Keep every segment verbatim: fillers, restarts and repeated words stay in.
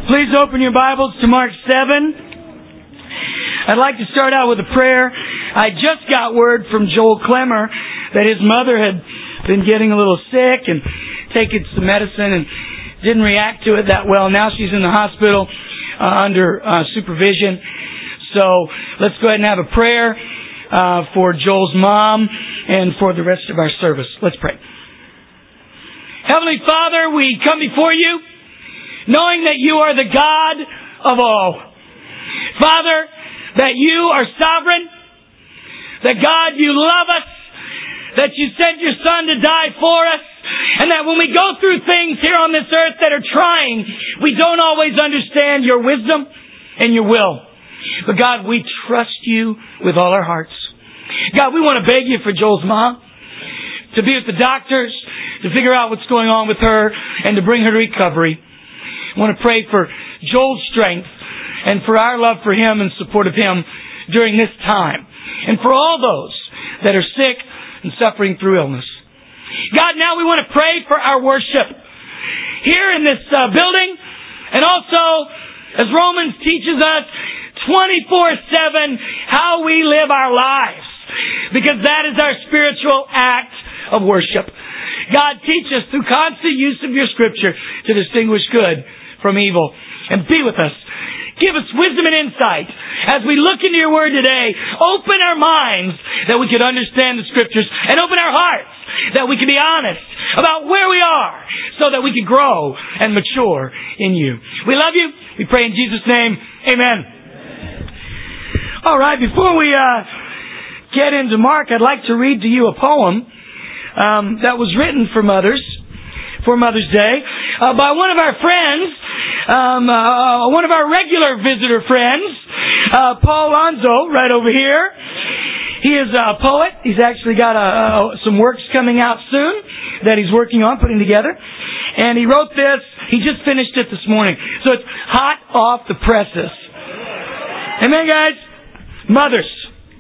Please open your Bibles to Mark seven. I'd like to start out with a prayer. I just got word from Joel Clemmer that his mother had been getting a little sick and taking some medicine and didn't react to it that well. Now she's in the hospital uh, under uh, supervision. So let's go ahead and have a prayer uh, for Joel's mom and for the rest of our service. Let's pray. Heavenly Father, we come before you knowing that you are the God of all. Father, that you are sovereign, that God, you love us, that you sent your Son to die for us, and that when we go through things here on this earth that are trying, we don't always understand your wisdom and your will. But God, we trust you with all our hearts. God, we want to beg you for Joel's mom, to be with the doctors, to figure out what's going on with her, and to bring her to recovery. I want to pray for Joel's strength and for our love for him and support of him during this time. And for all those that are sick and suffering through illness. God, now we want to pray for our worship here in this uh, building, and also, as Romans teaches us, twenty-four seven, how we live our lives. Because that is our spiritual act of worship. God, teach us through constant use of your Scripture to distinguish good from evil. And be with us. Give us wisdom and insight as we look into your Word today. Open our minds that we could understand the Scriptures, and open our hearts that we can be honest about where we are so that we can grow and mature in you. We love you. We pray in Jesus' name. Amen. All right, before we uh, get into Mark, I'd like to read to you a poem um, that was written for mothers, for Mother's Day, uh, by one of our friends, um, uh, one of our regular visitor friends, uh, Paul Lonzo, right over here. He is a poet. He's actually got a, uh, some works coming out soon that he's working on putting together. And he wrote this. He just finished it this morning. So it's hot off the presses. Amen, guys? Mothers.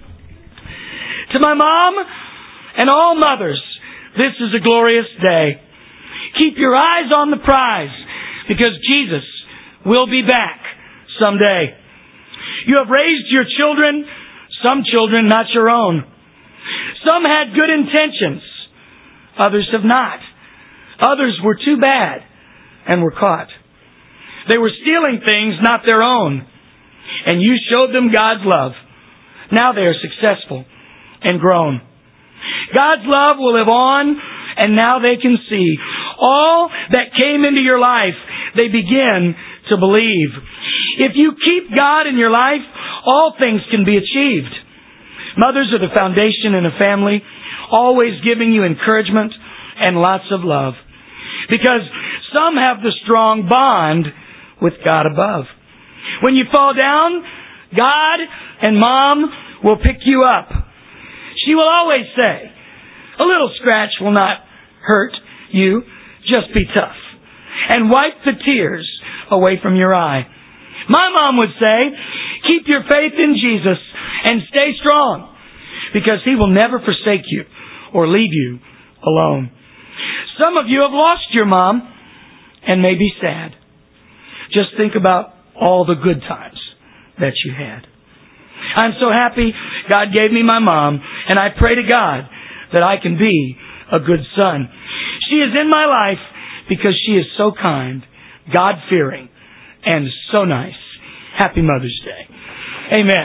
To my mom and all mothers, this is a glorious day. Keep your eyes on the prize, because Jesus will be back someday. You have raised your children, some children not your own. Some had good intentions, others have not. Others were too bad and were caught. They were stealing things not their own, and you showed them God's love. Now they are successful and grown. God's love will live on, and now they can see all that came into your life. They begin to believe. If you keep God in your life, all things can be achieved. Mothers are the foundation in a family, always giving you encouragement and lots of love. Because some have the strong bond with God above. When you fall down, God and Mom will pick you up. She will always say, a little scratch will not hurt you. Just be tough. And wipe the tears away from your eye. My mom would say, keep your faith in Jesus and stay strong, because He will never forsake you or leave you alone. Some of you have lost your mom and may be sad. Just think about all the good times that you had. I'm so happy God gave me my mom, and I pray to God that I can be a good son. She is in my life because she is so kind, God-fearing, and so nice. Happy Mother's Day. Amen.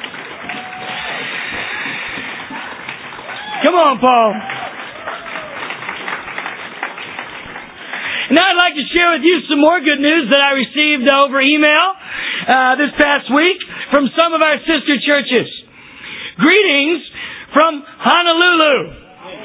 Come on, Paul. Now I'd like to share with you some more good news that I received over email uh, this past week from some of our sister churches. Greetings from Honolulu.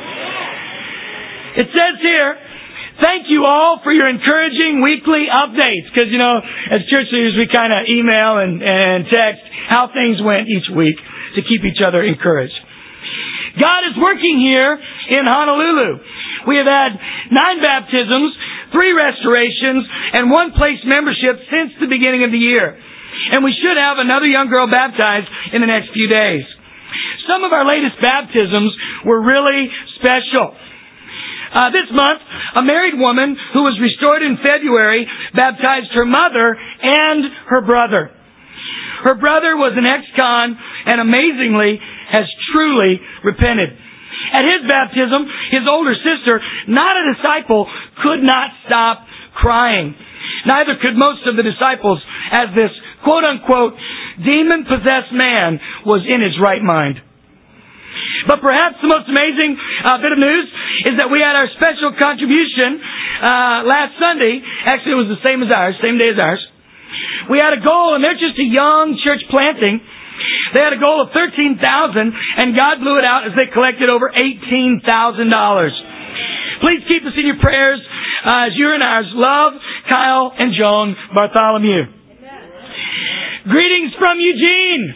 It says here, thank you all for your encouraging weekly updates. Because, you know, as church leaders, we kind of email and, and text how things went each week to keep each other encouraged. God is working here in Honolulu. We have had nine baptisms, three restorations, and one place membership since the beginning of the year. And we should have another young girl baptized in the next few days. Some of our latest baptisms were really special. Uh, this month, a married woman who was restored in February baptized her mother and her brother. Her brother was an ex-con and amazingly has truly repented. At his baptism, his older sister, not a disciple, could not stop crying. Neither could most of the disciples, as this quote-unquote demon-possessed man was in his right mind. But perhaps the most amazing uh, bit of news is that we had our special contribution uh, last Sunday. Actually, it was the same as ours, same day as ours. We had a goal, and they're just a young church planting. They had a goal of thirteen thousand dollars, and God blew it out as they collected over eighteen thousand dollars. Please keep us in your prayers uh, as you and ours love Kyle and Joan Bartholomew. Amen. Greetings from Eugene,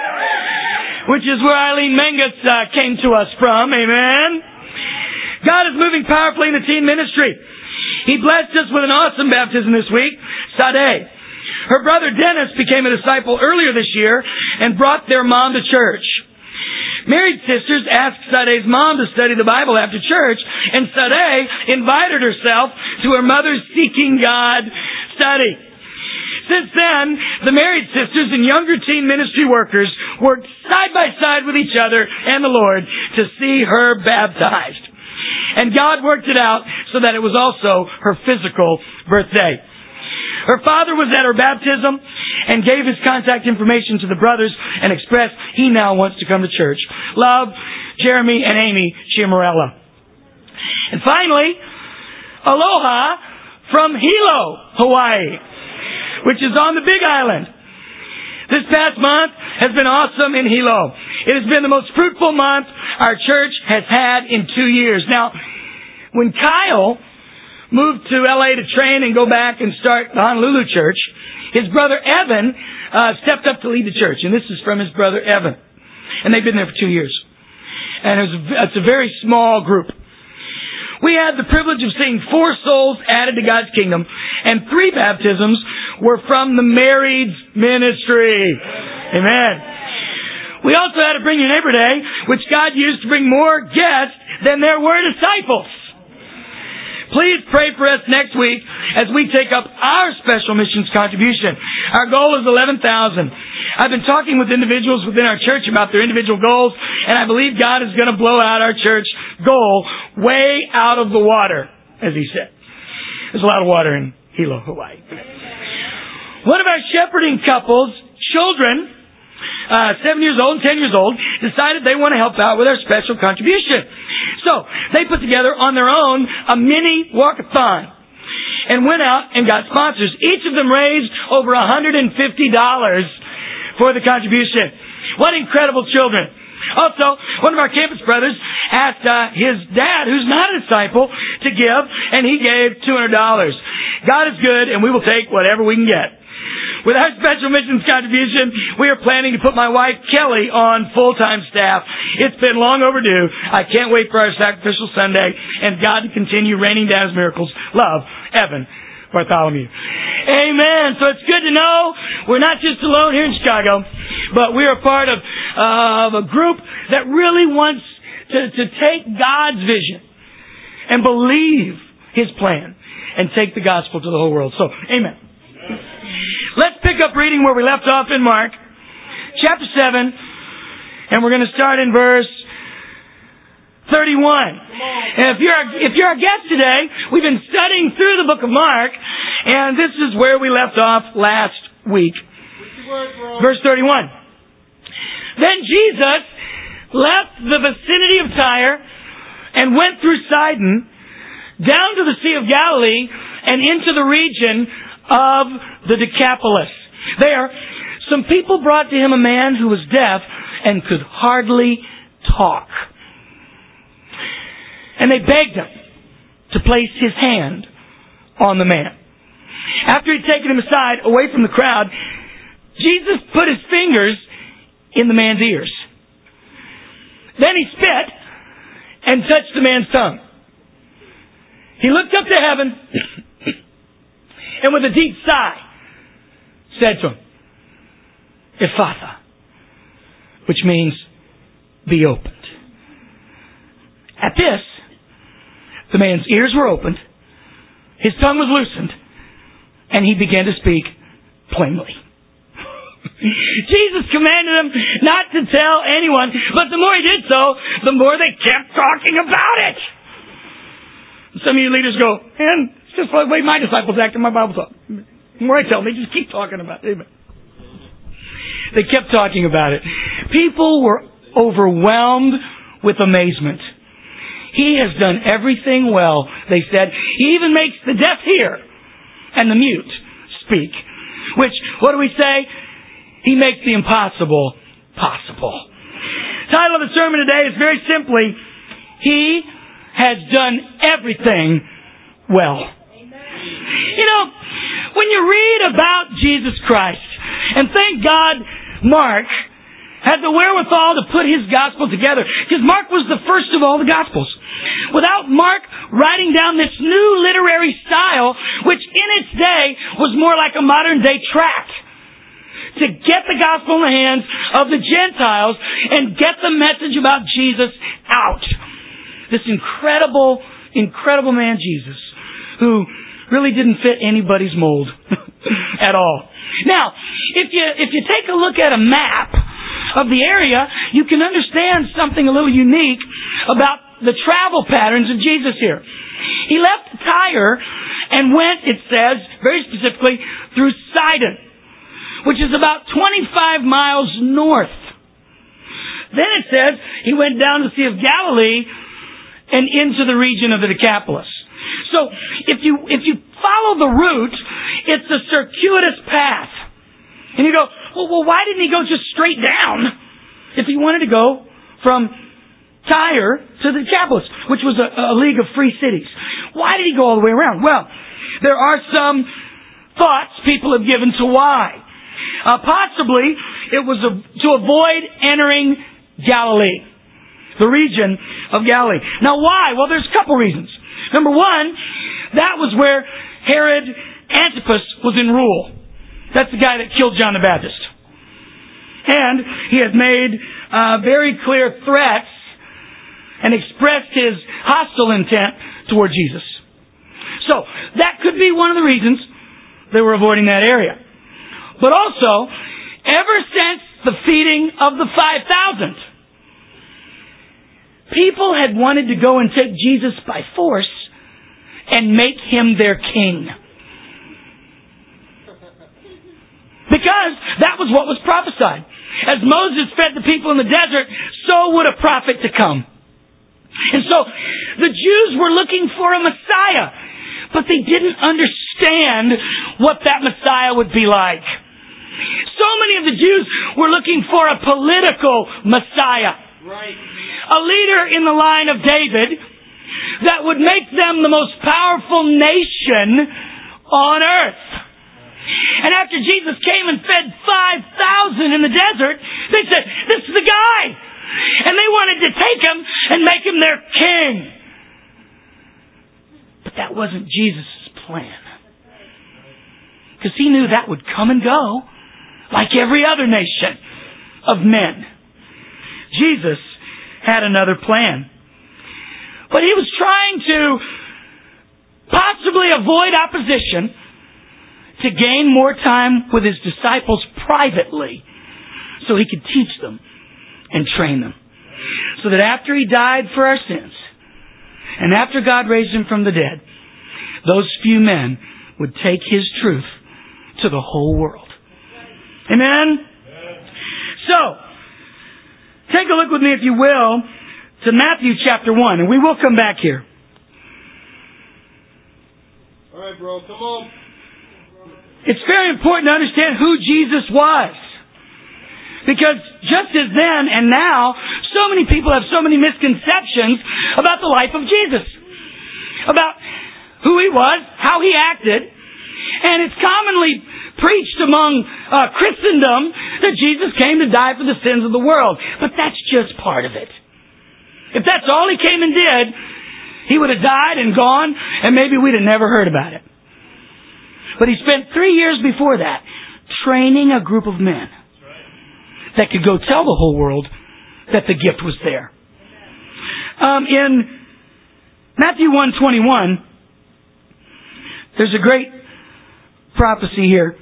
which is where Eileen Mengus uh, came to us from. Amen. God is moving powerfully in the teen ministry. He blessed us with an awesome baptism this week, Sade. Her brother Dennis became a disciple earlier this year and brought their mom to church. Married sisters asked Sade's mom to study the Bible after church, and Sade invited herself to her mother's Seeking God study. Since then, the married sisters and younger teen ministry workers worked side by side with each other and the Lord to see her baptized. And God worked it out so that it was also her physical birthday. Her father was at her baptism and gave his contact information to the brothers and expressed he now wants to come to church. Love, Jeremy and Amy Chiamorella. And finally, aloha from Hilo, Hawaii, which is on the Big Island. This past month has been awesome in Hilo. It has been the most fruitful month our church has had in two years. Now, when Kyle moved to L A to train and go back and start the Honolulu church, his brother Evan uh, stepped up to lead the church. And this is from his brother Evan. And they've been there for two years. And it was a, it's a very small group. We had the privilege of seeing four souls added to God's kingdom, and three baptisms were from the married ministry. Amen. We also had a Bring Your Neighbor Day, which God used to bring more guests than there were disciples. Please pray for us next week as we take up our special missions contribution. Our goal is eleven thousand dollars. I've been talking with individuals within our church about their individual goals, and I believe God is going to blow out our church goal way out of the water, as he said. There's a lot of water in Hilo, Hawaii. One of our shepherding couples, children, uh, seven years old and ten years old, decided they want to help out with our special contribution. So, they put together on their own a mini walkathon and went out and got sponsors. Each of them raised over one hundred fifty dollars for the contribution. What incredible children. Also, one of our campus brothers asked uh, his dad, who's not a disciple, to give, and he gave two hundred dollars. God is good, and we will take whatever we can get. With our special missions contribution, we are planning to put my wife, Kelly, on full-time staff. It's been long overdue. I can't wait for our sacrificial Sunday and God to continue raining down His miracles. Love, Evan Bartholomew. Amen. So it's good to know we're not just alone here in Chicago, but we are part of, uh, of a group that really wants to, to take God's vision and believe His plan and take the gospel to the whole world. So, amen. Let's pick up reading where we left off in Mark, chapter seven, and we're going to start in verse thirty-one. And if you're a, if you're a guest today, we've been studying through the book of Mark, and this is where we left off last week. Verse thirty-one. Then Jesus left the vicinity of Tyre and went through Sidon, down to the Sea of Galilee, and into the region of the Decapolis. There, some people brought to him a man who was deaf and could hardly talk. And they begged him to place his hand on the man. After he'd taken him aside, away from the crowd, Jesus put his fingers in the man's ears. Then he spit and touched the man's tongue. He looked up to heaven and with a deep sigh said to him, Ephphatha, which means be opened. At this, the man's ears were opened, his tongue was loosened, and he began to speak plainly. Jesus commanded them not to tell anyone, but the more he did so, the more they kept talking about it. Some of you leaders go, man, it's just the way my disciples act in my Bible talk. The more I tell them, they just keep talking about it. Amen. They kept talking about it. People were overwhelmed with amazement. He has done everything well, they said. He even makes the deaf hear and the mute speak. Which, what do we say? He makes the impossible possible. The title of the sermon today is very simply, He has done everything well. Amen. You know, when you read about Jesus Christ, and thank God Mark had the wherewithal to put his gospel together, because Mark was the first of all the gospels. Without Mark writing down this new literary style, which in its day was more like a modern day tract, to get the gospel in the hands of the Gentiles and get the message about Jesus out. This incredible, incredible man Jesus, who really didn't fit anybody's mold at all. Now, if you if you take a look at a map of the area, you can understand something a little unique about the travel patterns of Jesus here. He left Tyre and went, it says, very specifically, through Sidon, which is about twenty-five miles north. Then it says he went down the Sea of Galilee and into the region of the Decapolis. So if you if you follow the route, it's a circuitous path. And you go, well, well, why didn't he go just straight down if he wanted to go from Tyre to the Decapolis, which was a, a league of free cities? Why did he go all the way around? Well, there are some thoughts people have given to why. Uh, possibly it was a, to avoid entering Galilee, the region of Galilee. Now why? Well, there's a couple reasons. Number one, that was where Herod Antipas was in rule. That's the guy that killed John the Baptist. And he had made uh, very clear threats and expressed his hostile intent toward Jesus. So, that could be one of the reasons they were avoiding that area. But also, ever since the feeding of the five thousand, people had wanted to go and take Jesus by force and make him their king. Because that was what was prophesied. As Moses fed the people in the desert, so would a prophet to come. And so, the Jews were looking for a Messiah, but they didn't understand what that Messiah would be like. So many of the Jews were looking for a political Messiah. Right. A leader in the line of David that would make them the most powerful nation on earth. And after Jesus came and fed five thousand in the desert, they said, this is the guy. And they wanted to take him and make him their king. But that wasn't Jesus' plan. Because he knew that would come and go like every other nation of men. Jesus had another plan. But he was trying to possibly avoid opposition to gain more time with his disciples privately so he could teach them and train them. So that after he died for our sins and after God raised him from the dead, those few men would take his truth to the whole world. Amen? So, take a look with me, if you will, to Matthew chapter one, and we will come back here. All right, bro, come on. It's very important to understand who Jesus was. Because just as then and now, so many people have so many misconceptions about the life of Jesus. About who he was, how he acted. And it's commonly preached among uh, Christendom that Jesus came to die for the sins of the world. But that's just part of it. If that's all he came and did, he would have died and gone, and maybe we'd have never heard about it. But he spent three years before that training a group of men that could go tell the whole world that the gift was there. Um, in Matthew one twenty-one, there's a great prophecy here.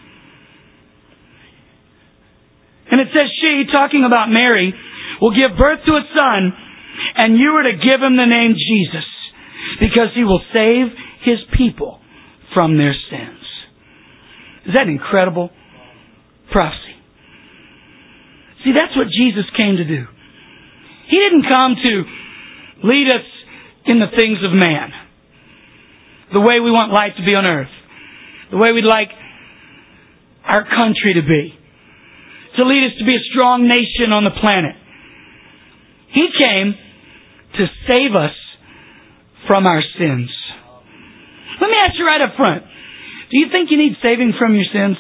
And it says, she, talking about Mary, will give birth to a son, and you are to give him the name Jesus, because he will save his people from their sins. Is that an incredible prophecy? See, that's what Jesus came to do. He didn't come to lead us in the things of man, the way we want life to be on earth, the way we'd like our country to be, to lead us to be a strong nation on the planet. He came to save us from our sins. Let me ask you right up front. Do you think you need saving from your sins?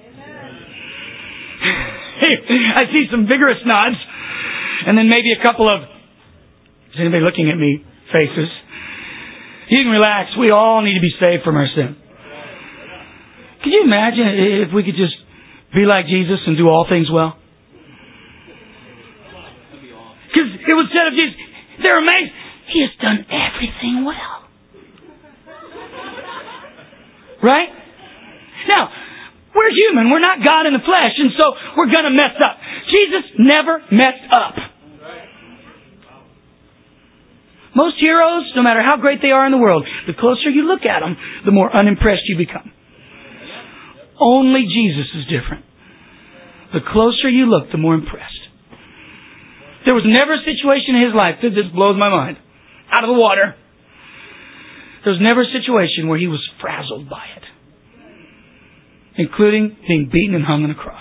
I see some vigorous nods. And then maybe a couple of, is anybody looking at me, faces. You can relax. We all need to be saved from our sin. Could you imagine if we could just be like Jesus and do all things well? Because it was said of Jesus, they're amazed. He has done everything well. Right? Now, we're human. We're not God in the flesh. And so we're going to mess up. Jesus never messed up. Most heroes, no matter how great they are in the world, the closer you look at them, the more unimpressed you become. Only Jesus is different. The closer you look, the more impressed. There was never a situation in his life, this blows my mind, out of the water. There was never a situation where he was frazzled by it, including being beaten and hung on a cross.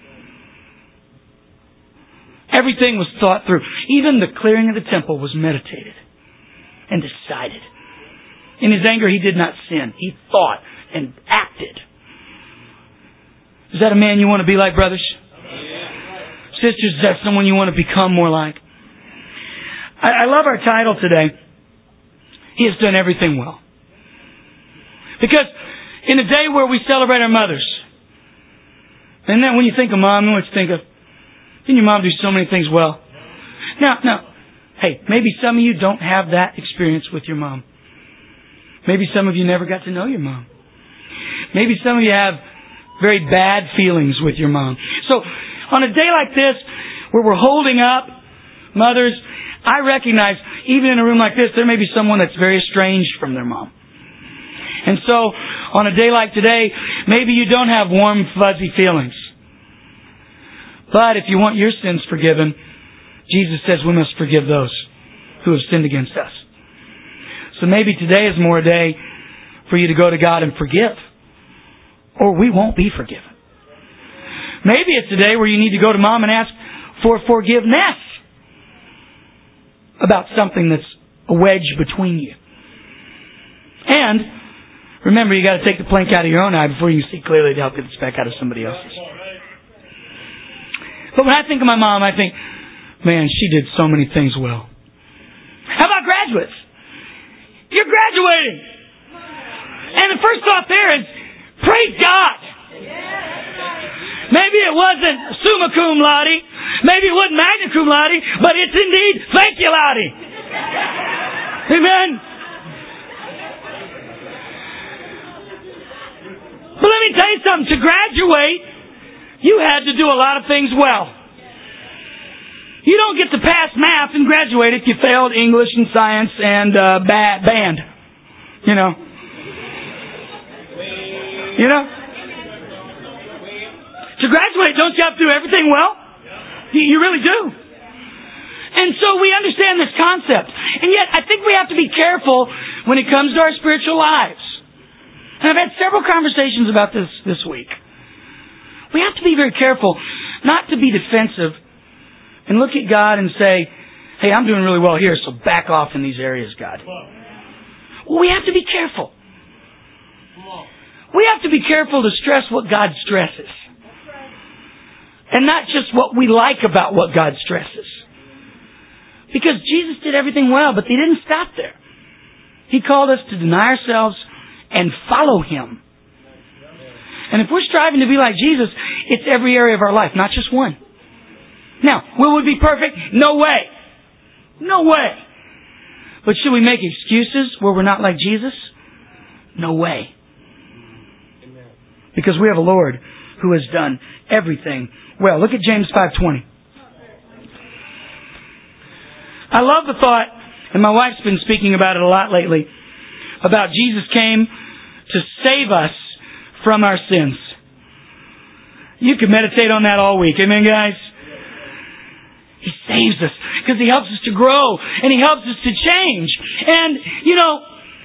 Everything was thought through. Even the clearing of the temple was meditated and decided. In his anger, he did not sin. He thought and acted. Is that a man you want to be like, brothers? Sisters, is that someone you want to become more like? I, I love our title today. He has done everything well. Because in a day where we celebrate our mothers, and then when you think of mom, you always think of, didn't your mom do so many things well? Now, now, hey, maybe some of you don't have that experience with your mom. Maybe some of you never got to know your mom. Maybe some of you have very bad feelings with your mom. So, on a day like this, where we're holding up mothers, I recognize, even in a room like this, there may be someone that's very estranged from their mom. And so, on a day like today, maybe you don't have warm, fuzzy feelings. But if you want your sins forgiven, Jesus says we must forgive those who have sinned against us. So maybe today is more a day for you to go to God and forgive. Or we won't be forgiven. Maybe it's a day where you need to go to mom and ask for forgiveness about something that's a wedge between you. And remember, you got to take the plank out of your own eye before you can see clearly to help get the speck out of somebody else's. But when I think of my mom, I think, man, she did so many things well. How about graduates? You're graduating. And the first thought there is, praise God. Maybe it wasn't summa cum laude. Maybe it wasn't magna cum laude. But it's indeed thank you laude. Amen. But let me tell you something. To graduate, you had to do a lot of things well. You don't get to pass math and graduate if you failed English and science and uh, ba- band. You know. You know? To graduate, don't you have to do everything well? You, you really do. And so we understand this concept. And yet, I think we have to be careful when it comes to our spiritual lives. And I've had several conversations about this this week. We have to be very careful not to be defensive and look at God and say, hey, I'm doing really well here, so back off in these areas, God. Well, we have to be careful. We have to be careful to stress what God stresses. And not just what we like about what God stresses. Because Jesus did everything well, but He didn't stop there. He called us to deny ourselves and follow Him. And if we're striving to be like Jesus, it's every area of our life, not just one. Now, will we be perfect? No way. No way. But should we make excuses where we're not like Jesus? No way. Because we have a Lord who has done everything well. Look at James five twenty. I love the thought, and my wife's been speaking about it a lot lately, about Jesus came to save us from our sins. You can meditate on that all week. Amen, guys? He saves us because He helps us to grow and He helps us to change. And, you know,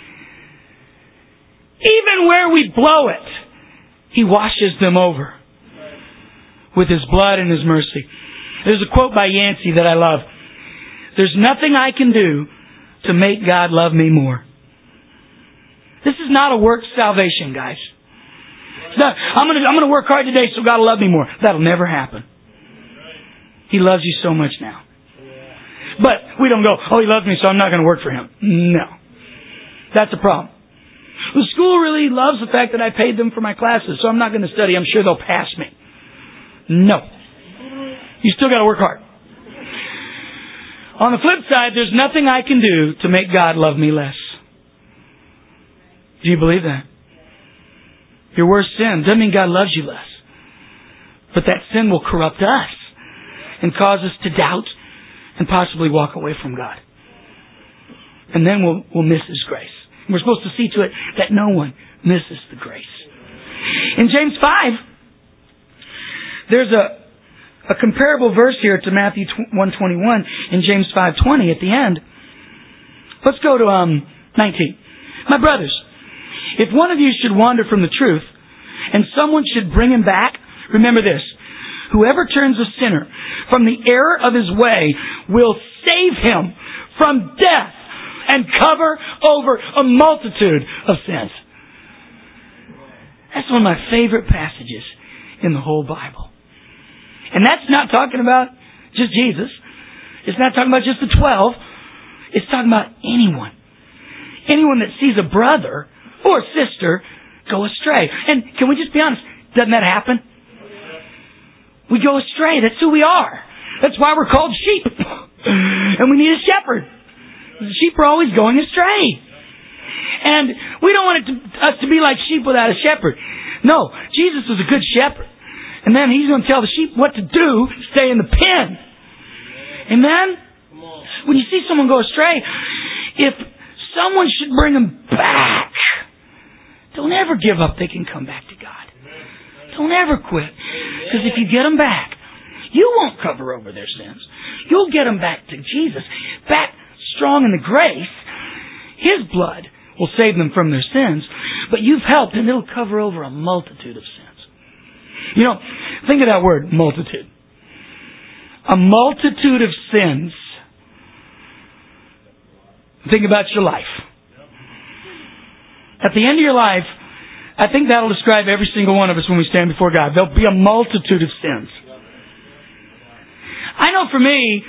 even where we blow it, He washes them over with His blood and His mercy. There's a quote by Yancey that I love. There's nothing I can do to make God love me more. This is not a work salvation, guys. It's not, I'm going to I'm going to work hard today so God will love me more. That'll never happen. He loves you so much now. But we don't go, oh, He loves me, so I'm not going to work for Him. No. That's a problem. The school really loves the fact that I paid them for my classes, so I'm not going to study. I'm sure they'll pass me. No. You still got to work hard. On the flip side, there's nothing I can do to make God love me less. Do you believe that? Your worst sin doesn't mean God loves you less. But that sin will corrupt us and cause us to doubt and possibly walk away from God. And then we'll, we'll miss His grace. And we're supposed to see to it that no one misses the grace. In James five, there's a A comparable verse here to Matthew one twenty-one in James five twenty at the end. Let's go to um, nineteen. My brothers, if one of you should wander from the truth, and someone should bring him back, remember this. Whoever turns a sinner from the error of his way will save him from death and cover over a multitude of sins. That's one of my favorite passages in the whole Bible. And that's not talking about just Jesus. It's not talking about just the twelve. It's talking about anyone. Anyone that sees a brother or sister go astray. And can we just be honest? Doesn't that happen? We go astray. That's who we are. That's why we're called sheep. And we need a shepherd. The sheep are always going astray. And we don't want it to, us to be like sheep without a shepherd. No, Jesus was a good shepherd. And then He's going to tell the sheep what to do, stay in the pen. Amen? When you see someone go astray, if someone should bring them back, don't ever give up thinking come back to God. Don't ever quit. Because if you get them back, you won't cover over their sins. You'll get them back to Jesus. Back strong in the grace. His blood will save them from their sins. But you've helped and it'll cover over a multitude of sins. You know, think of that word, multitude. A multitude of sins. Think about your life. At the end of your life, I think that'll describe every single one of us when we stand before God. There'll be a multitude of sins. I know for me,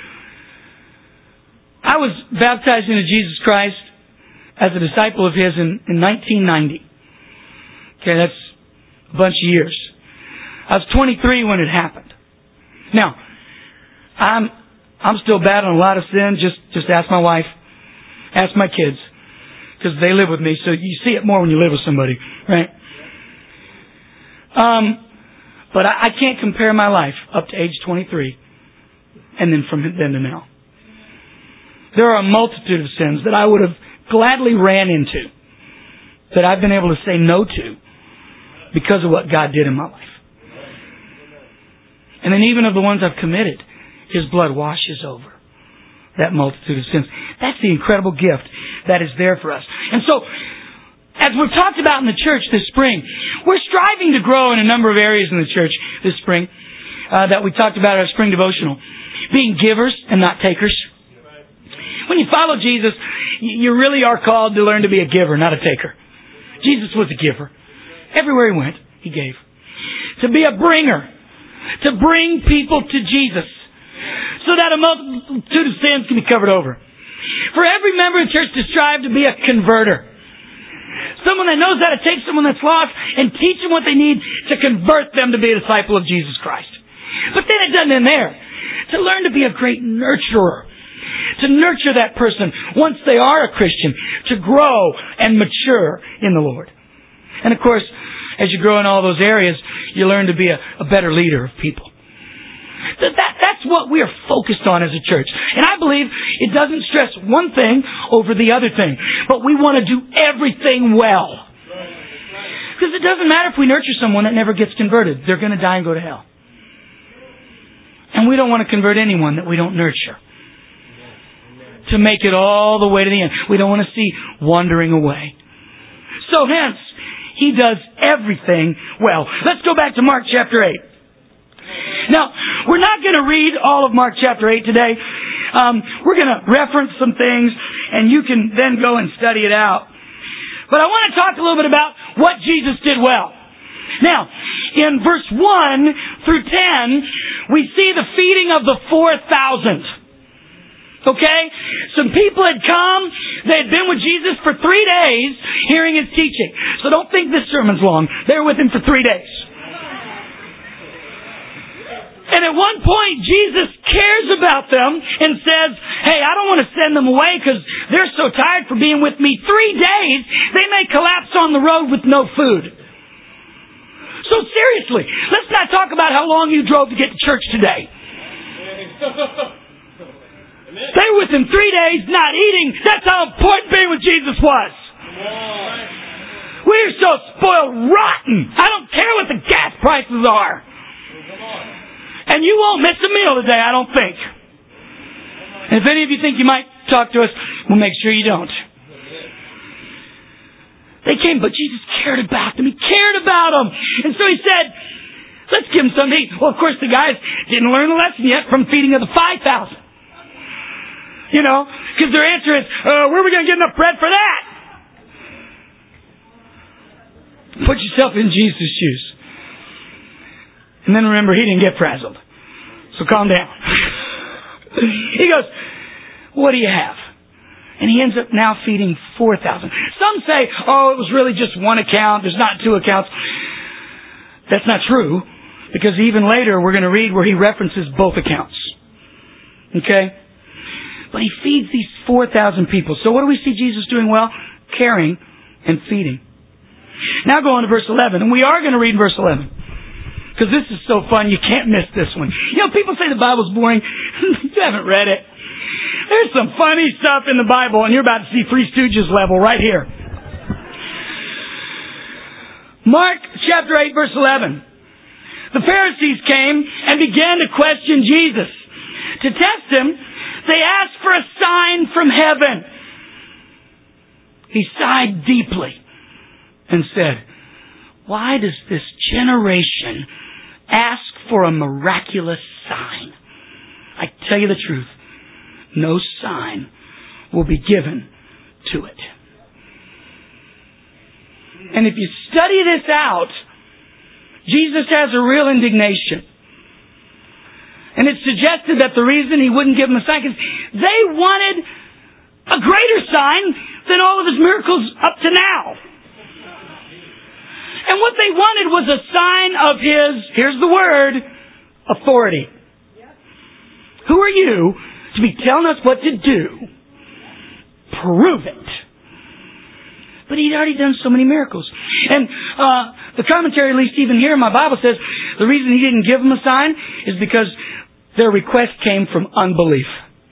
I was baptized into Jesus Christ as a disciple of His in, in nineteen ninety. Okay, that's a bunch of years. I was twenty-three when it happened. Now, I'm I'm still battling a lot of sin. Just just ask my wife, ask my kids, because they live with me. So you see it more when you live with somebody, right? Um, but I, I can't compare my life up to age twenty-three, and then from then to now. There are a multitude of sins that I would have gladly ran into, that I've been able to say no to because of what God did in my life. And then even of the ones I've committed, His blood washes over that multitude of sins. That's the incredible gift that is there for us. And so, as we've talked about in the church this spring, we're striving to grow in a number of areas in the church this spring uh, that we talked about in our spring devotional. Being givers and not takers. When you follow Jesus, you really are called to learn to be a giver, not a taker. Jesus was a giver. Everywhere He went, He gave. To be a bringer. To bring people to Jesus. So that a multitude of sins can be covered over. For every member of the church to strive to be a converter. Someone that knows how to take someone that's lost and teach them what they need to convert them to be a disciple of Jesus Christ. But then it doesn't end there. To learn to be a great nurturer. to nurture that person once they are a Christian, to grow and mature in the Lord. And of course, as you grow in all those areas, you learn to be a, a better leader of people. That, that, that's what we are focused on as a church. And I believe it doesn't stress one thing over the other thing. But we want to do everything well. Because it doesn't matter if we nurture someone that never gets converted. They're going to die and go to hell. And we don't want to convert anyone that we don't nurture. To make it all the way to the end. We don't want to see wandering away. So hence, He does everything well. Let's go back to Mark chapter eight. Now, we're not going to read all of Mark chapter eight today. Um, we're going to reference some things, and you can then go and study it out. But I want to talk a little bit about what Jesus did well. Now, in verse one through ten, we see the feeding of the four thousand. Okay? Some people had come, they had been with Jesus for three days hearing His teaching. So don't think this sermon's long. They were with Him for three days. And at one point, Jesus cares about them and says, hey, I don't want to send them away because they're so tired for being with me three days, they may collapse on the road with no food. So seriously, let's not talk about how long you drove to get to church today. They were with Him three days not eating. That's how important being with Jesus was. We're so spoiled rotten. I don't care what the gas prices are. And you won't miss a meal today, I don't think. And if any of you think you might talk to us, we'll make sure you don't. They came, but Jesus cared about them. He cared about them. And so He said, let's give them something to eat. Well, of course, the guys didn't learn the lesson yet from feeding of the five thousand. You know, because their answer is, uh, where are we going to get enough bread for that? Put yourself in Jesus' shoes. And then remember, He didn't get frazzled. So calm down. He goes, what do you have? And He ends up now feeding four thousand. Some say, oh, it was really just one account. There's not two accounts. That's not true. Because even later, we're going to read where He references both accounts. Okay? But He feeds these four thousand people. So what do we see Jesus doing well? Caring and feeding. Now go on to verse eleven. And we are going to read verse eleven. Because this is so fun, you can't miss this one. You know, people say the Bible's boring. You haven't read it. There's some funny stuff in the Bible, and you're about to see Three Stooges level right here. Mark chapter eight, verse eleven. The Pharisees came and began to question Jesus. To test Him, they asked for a sign from heaven. He sighed deeply and said, why does this generation ask for a miraculous sign? I tell you the truth, no sign will be given to it. And if you study this out, Jesus has a real indignation. And it's suggested that the reason He wouldn't give them a sign is they wanted a greater sign than all of His miracles up to now. And what they wanted was a sign of His, here's the word, authority. Who are you to be telling us what to do? Prove it. But He'd already done so many miracles. And uh, the commentary, at least even here in my Bible, says the reason He didn't give them a sign is because their request came from unbelief.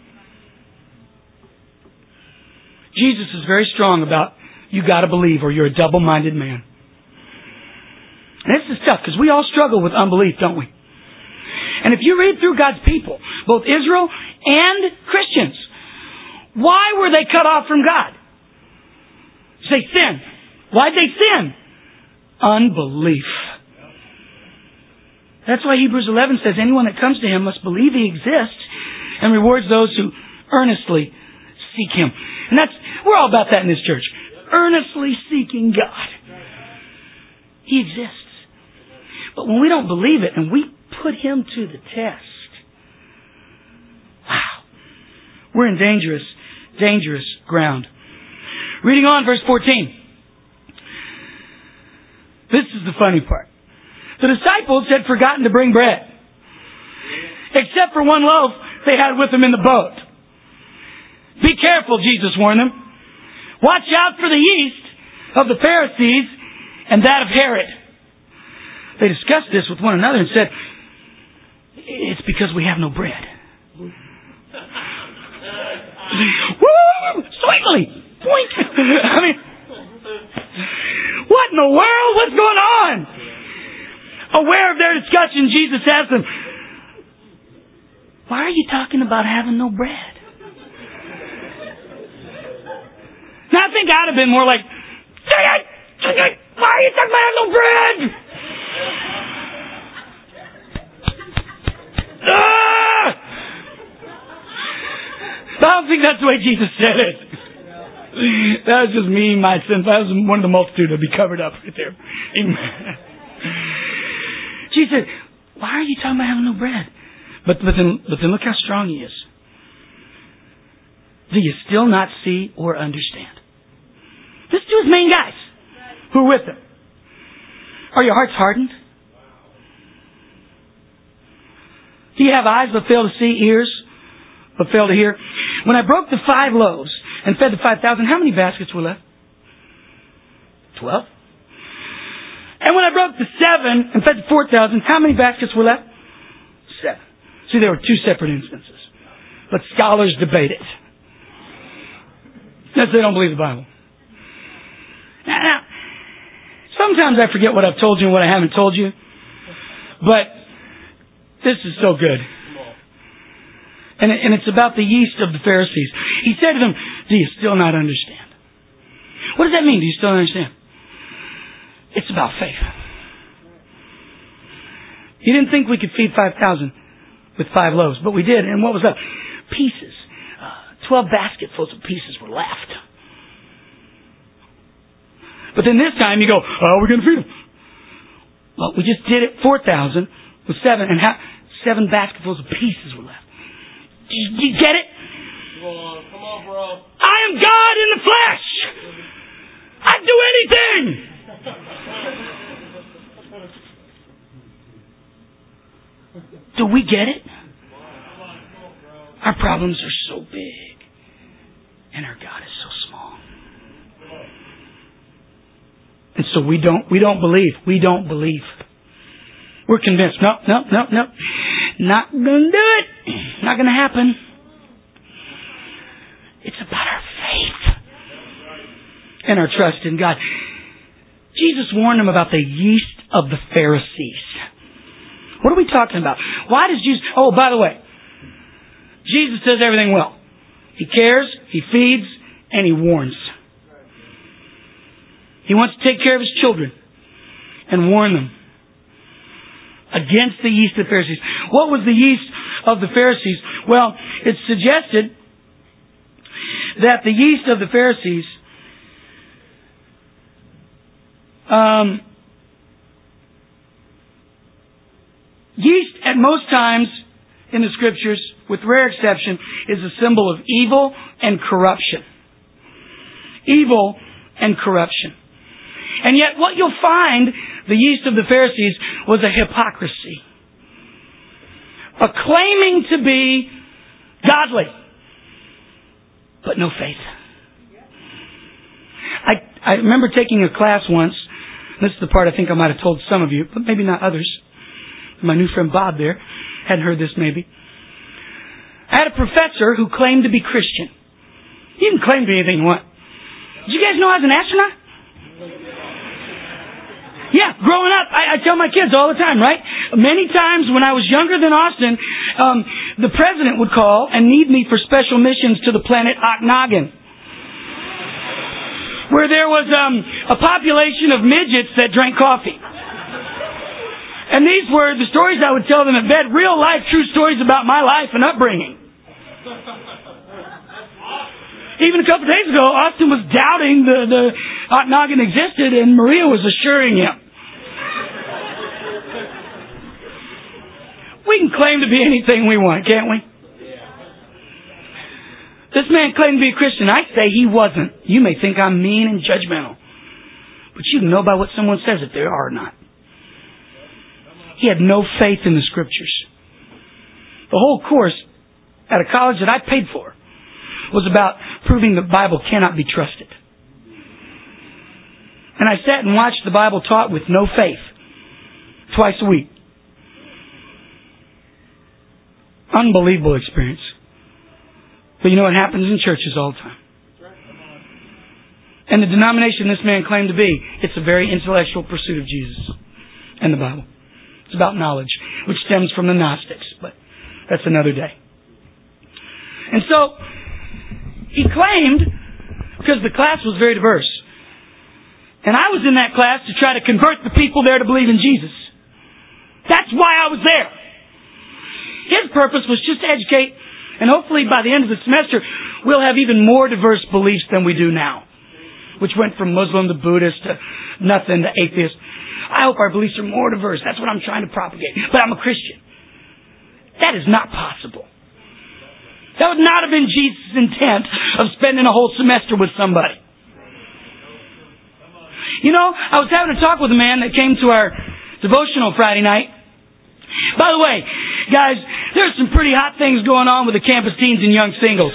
Jesus is very strong about, you got to believe or you're a double-minded man. And this is tough because we all struggle with unbelief, don't we? And if you read through God's people, both Israel and Christians, why were they cut off from God? Say sin. Why'd they sin? Unbelief. That's why Hebrews eleven says anyone that comes to Him must believe He exists and rewards those who earnestly seek Him. And that's, we're all about that in this church. Earnestly seeking God. He exists. But when we don't believe it and we put Him to the test, wow, we're in dangerous, dangerous ground. Reading on, verse fourteen. This is the funny part. The disciples had forgotten to bring bread, except for one loaf they had with them in the boat. Be careful, Jesus warned them. Watch out for the yeast of the Pharisees and that of Herod. They discussed this with one another and said, it's because we have no bread. Woo! Sweetly! Boink! I mean, what in the world? What's going on? Aware of their discussion, Jesus asked them, why are you talking about having no bread? Now I think I'd have been more like, why are you talking about having no bread? Ah! I don't think that's the way Jesus said it. That was just me, my sins. That was one of the multitude that would be covered up right there. Amen. Jesus said, why are you talking about having no bread? But, but, then, but then look how strong he is. Do you still not see or understand? This is two his main guys who are with him. Are your hearts hardened? Do you have eyes but fail to see, ears but fail to hear? When I broke the five loaves and fed the five thousand, how many baskets were left? Twelve. And when I broke the seven and fed the four thousand, how many baskets were left? Seven. See, there were two separate instances. But scholars debate it. That's they don't believe the Bible. Now, now, sometimes I forget what I've told you and what I haven't told you. But this is so good. And, it, and it's about the yeast of the Pharisees. He said to them, do you still not understand? What does that mean? Do you still understand? It's about faith. You didn't think we could feed five thousand with five loaves, but we did. And what was that? Pieces. Uh, Twelve basketfuls of pieces were left. But then this time you go, how are we going to feed them? Well, we just did it four thousand with seven, and ha- seven basketfuls of pieces were left. Do you, do you get it? Come on, come on, bro. I am God in the flesh. I'd do anything. Do we get it? Our problems are so big, and our God is so small. And so we don't we don't believe. We don't believe. We're convinced. No, no, no, no. Not gonna do it. Not gonna happen. It's about our faith and our trust in God. Jesus warned them about the yeast of the Pharisees. What are we talking about? Why does Jesus... Oh, by the way, Jesus does everything well. He cares, He feeds, and He warns. He wants to take care of His children and warn them against the yeast of the Pharisees. What was the yeast of the Pharisees? Well, it's suggested that the yeast of the Pharisees um, yeast at most times in the Scriptures, with rare exception, is a symbol of evil and corruption. Evil and corruption. And yet what you'll find, the yeast of the Pharisees, was a hypocrisy. A claiming to be godly, but no faith. I, I remember taking a class once. This is the part I think I might have told some of you, but maybe not others. My new friend Bob there hadn't heard this maybe. I had a professor who claimed to be Christian. He didn't claim to be anything you want. Did you guys know I was an astronaut? Yeah, growing up, I, I tell my kids all the time, right? Many times when I was younger than Austin, um, the president would call and need me for special missions to the planet Oknagan, where there was um, a population of midgets that drank coffee. And these were the stories I would tell them in bed, real life, true stories about my life and upbringing. Even a couple of days ago, Austin was doubting the, the Oknagan existed, and Maria was assuring him. We can claim to be anything we want, can't we? This man claimed to be a Christian. I say he wasn't. You may think I'm mean and judgmental, but you can know by what someone says if they are or not. He had no faith in the Scriptures. The whole course at a college that I paid for was about proving the Bible cannot be trusted. And I sat and watched the Bible taught with no faith twice a week. Unbelievable experience. But you know what happens in churches all the time. And the denomination this man claimed to be, it's a very intellectual pursuit of Jesus and the Bible. It's about knowledge, which stems from the Gnostics, but that's another day. And so, he claimed, because the class was very diverse, and I was in that class to try to convert the people there to believe in Jesus. That's why I was there. His purpose was just to educate, and hopefully by the end of the semester, we'll have even more diverse beliefs than we do now, which went from Muslim to Buddhist to nothing to atheist. I hope our beliefs are more diverse. That's what I'm trying to propagate. But I'm a Christian. That is not possible. That would not have been Jesus' intent of spending a whole semester with somebody. You know, I was having a talk with a man that came to our devotional Friday night. By the way, guys, there's some pretty hot things going on with the campus teens and young singles.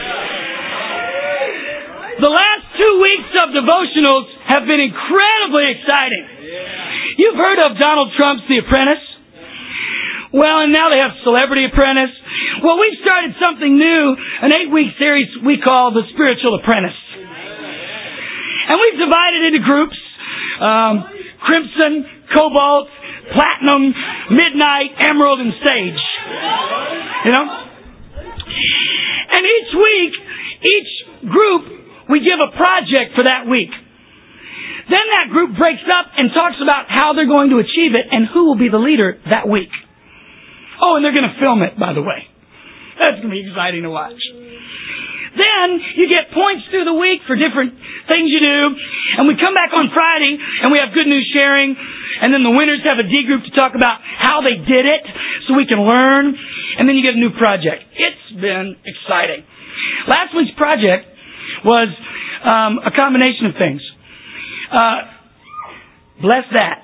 The last two weeks of devotionals have been incredibly exciting. You've heard of Donald Trump's The Apprentice? Well, and now they have Celebrity Apprentice. Well, we've started something new, an eight-week series we call The Spiritual Apprentice. And we've divided into groups, um, Crimson, Cobalt, Platinum, Midnight, Emerald, and Sage. You know? And each week, each group, we give a project for that week. Then that group breaks up and talks about how they're going to achieve it and who will be the leader that week. Oh, and they're going to film it, by the way. That's going to be exciting to watch. Then you get points through the week for different things you do. And we come back on Friday and we have good news sharing. And then the winners have a D group to talk about how they did it so we can learn. And then you get a new project. It's been exciting. Last week's project was um, a combination of things. Uh, bless that.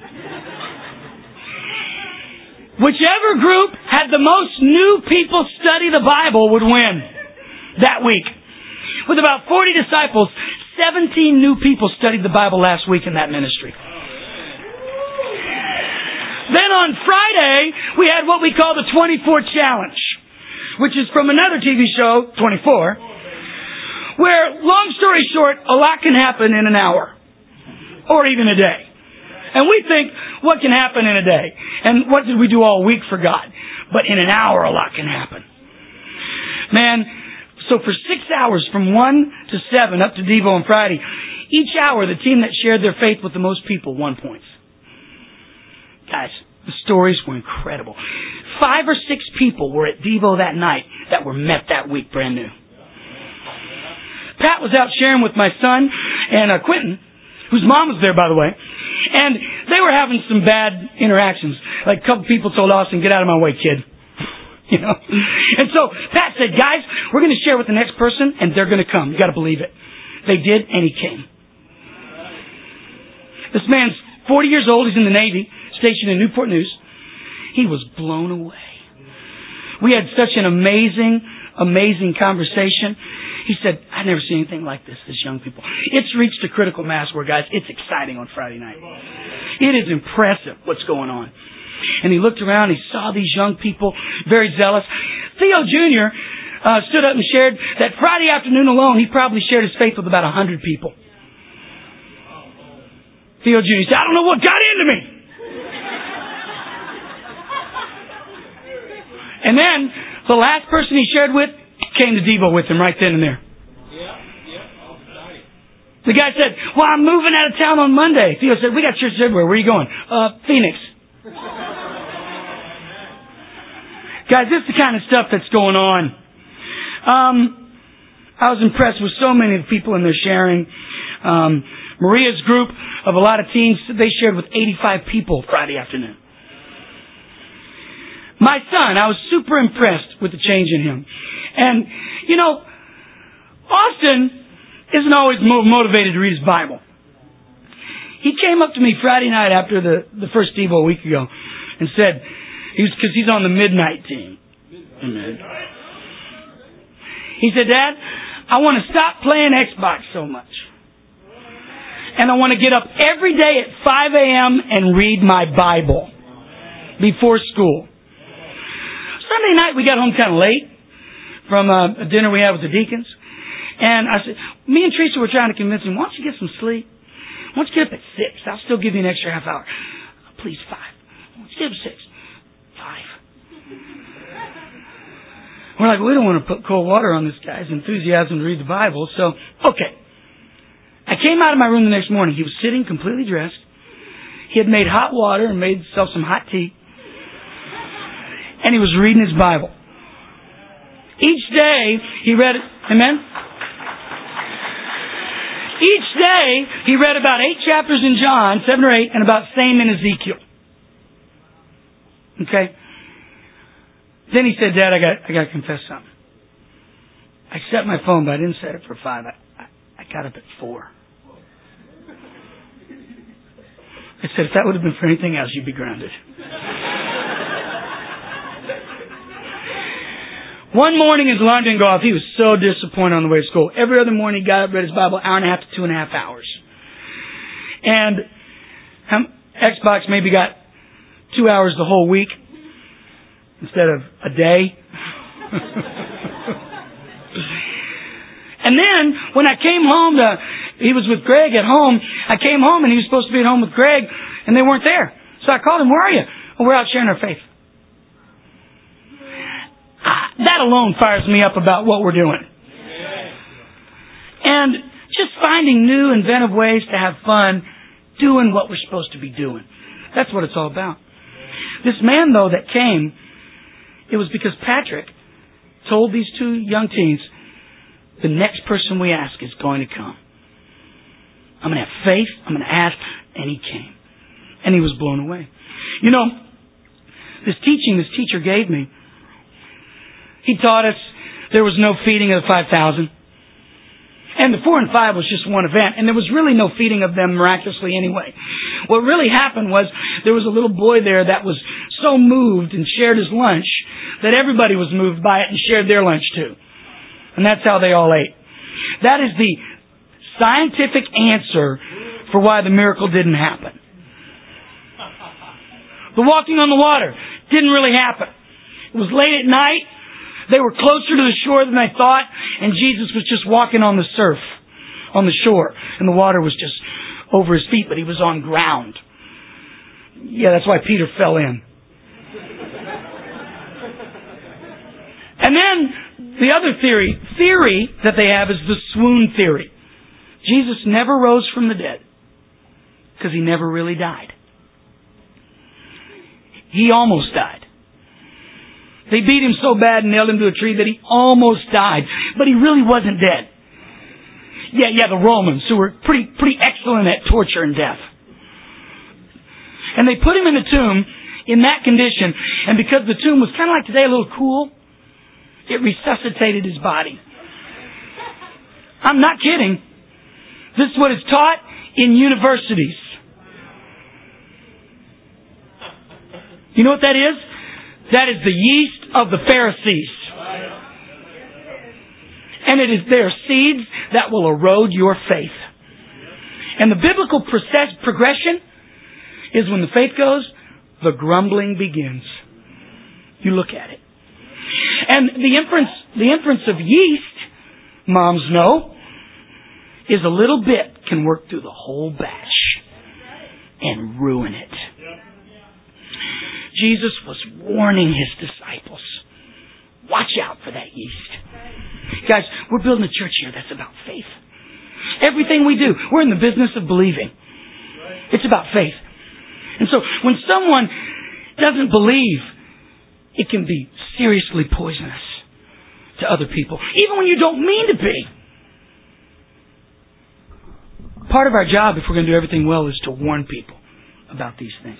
Whichever group had the most new people study the Bible would win that week. With about forty disciples, seventeen new people studied the Bible last week in that ministry. Then on Friday, we had what we call the twenty-four Challenge, which is from another T V show, twenty-four, where, long story short, a lot can happen in an hour. Or even a day. And we think, what can happen in a day? And what did we do all week for God? But in an hour, a lot can happen. Man, so for six hours, from one to seven, up to Devo on Friday, each hour, the team that shared their faith with the most people won points. Guys, the stories were incredible. Five or six people were at Devo that night that were met that week brand new. Pat was out sharing with my son and uh, Quentin, whose mom was there, by the way, and they were having some bad interactions. Like a couple people told Austin, "Get out of my way, kid." You know? And so Pat said, "Guys, we're going to share with the next person, and they're going to come. You got to believe it." They did, and he came. This man's forty years old. He's in the Navy, stationed in Newport News. He was blown away. We had such an amazing, amazing conversation. He said, "I've never seen anything like this, this young people." It's reached a critical mass where, guys, it's exciting on Friday night. It is impressive what's going on. And he looked around, he saw these young people, very zealous. Theo Junior Uh, stood up and shared that Friday afternoon alone, he probably shared his faith with about one hundred people. Theo Junior said, "I don't know what got into me." And then, the last person he shared with came to Devo with him right then and there. The guy said, "Well, I'm moving out of town on Monday." Theo said, "We got churches everywhere. Where are you going?" Uh, Phoenix. Guys, this is the kind of stuff that's going on. Um, I was impressed with so many of the people in their sharing. Um, Maria's group of a lot of teens, they shared with eighty-five people Friday afternoon. My son, I was super impressed with the change in him. And, you know, Austin isn't always mo- motivated to read his Bible. He came up to me Friday night after the, the first Devo a week ago and said, he was, because he's on the midnight team. Amen. He said, Dad, I want to stop playing Xbox so much. And I want to get up every day at five a.m. and read my Bible before school. Sunday night we got home kind of late from a dinner we had with the deacons. And I said, me and Teresa were trying to convince him, why don't you get some sleep? Why don't you get up at six? I'll still give you an extra half hour. Please, five. Why don't you get up at six? Five. We're like, we don't want to put cold water on this guy's enthusiasm to read the Bible. So, okay. I came out of my room the next morning. He was sitting completely dressed. He had made hot water and made himself some hot tea. And he was reading his Bible. Each day, he read it. Amen? Each day, he read about eight chapters in John, seven or eight, and about same in Ezekiel. Okay? Then he said, Dad, I got, I got to confess something. I set my phone, but I didn't set it for five. I, I, I got up at four. I said, if that would have been for anything else, you'd be grounded. One morning his alarm didn't go off. He was so disappointed on the way to school. Every other morning he got up, read his Bible, hour and a half to two and a half hours. And um, Xbox maybe got two hours the whole week instead of a day. And then when I came home to, he was with Greg at home. I came home and he was supposed to be at home with Greg and they weren't there. So I called him, where are you? Well, we're out sharing our faith. That alone fires me up about what we're doing. And just finding new, inventive ways to have fun doing what we're supposed to be doing. That's what it's all about. This man, though, that came, it was because Patrick told these two young teens, the next person we ask is going to come. I'm going to have faith. I'm going to ask. And he came. And he was blown away. You know, this teaching this teacher gave me, he taught us there was no feeding of the five thousand. And the four and five was just one event. And there was really no feeding of them miraculously anyway. What really happened was there was a little boy there that was so moved and shared his lunch that everybody was moved by it and shared their lunch too. And that's how they all ate. That is the scientific answer for why the miracle didn't happen. The walking on the water didn't really happen. It was late at night. They were closer to the shore than they thought, and Jesus was just walking on the surf, on the shore, and the water was just over his feet, but he was on ground. Yeah, that's why Peter fell in. And then the other theory, theory that they have is the swoon theory. Jesus never rose from the dead because he never really died. He almost died. They beat him so bad and nailed him to a tree that he almost died. But he really wasn't dead. Yeah, yeah, the Romans, who were pretty, pretty excellent at torture and death. And they put him in the tomb in that condition. And because the tomb was kind of like today, a little cool, it resuscitated his body. I'm not kidding. This is what is taught in universities. You know what that is? That is the yeast of the Pharisees. And it is their seeds that will erode your faith. And the biblical process, progression is when the faith goes, the grumbling begins. You look at it. And the inference, the inference of yeast, moms know, is a little bit can work through the whole batch and ruin it. Jesus was warning his disciples. Watch out for that yeast. Guys, we're building a church here that's about faith. Everything we do, we're in the business of believing. It's about faith. And so when someone doesn't believe, it can be seriously poisonous to other people, even when you don't mean to be. Part of our job, if we're going to do everything well, is to warn people about these things.